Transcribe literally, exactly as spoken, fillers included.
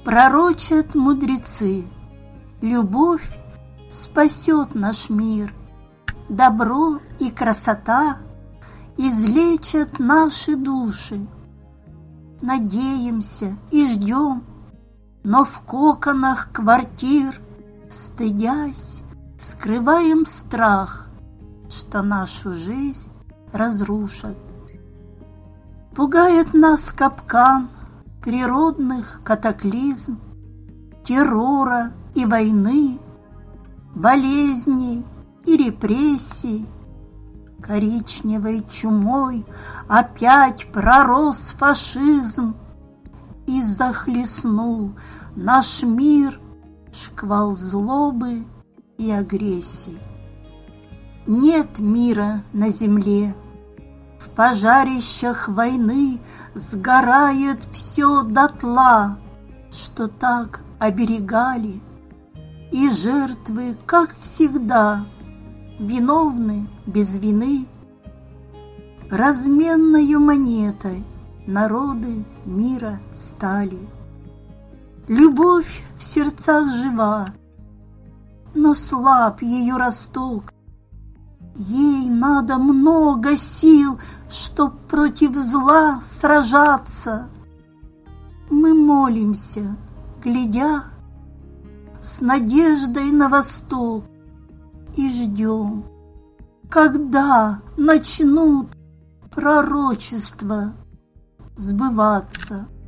Пророчат мудрецы: любовь спасет наш мир, добро и красота излечат наши души. Надеемся и ждем, но в коконах квартир, стыдясь, скрываем страх, что нашу жизнь разрушат. Пугает нас капкан природных катаклизм, террора и войны, болезней и репрессий. Коричневой чумой опять пророс фашизм и захлестнул наш мир шквал злобы и агрессии. Нет мира на земле, в пожарищах войны сгорает все дотла, что так оберегали, и жертвы, как всегда, виновны без вины. Разменною монетой народы мира стали. Любовь в сердцах жива, но слаб ее росток. Ей надо много сил, чтоб против зла сражаться. Мы молимся, глядя с надеждой на восток, и ждем, когда начнут пророчества сбываться.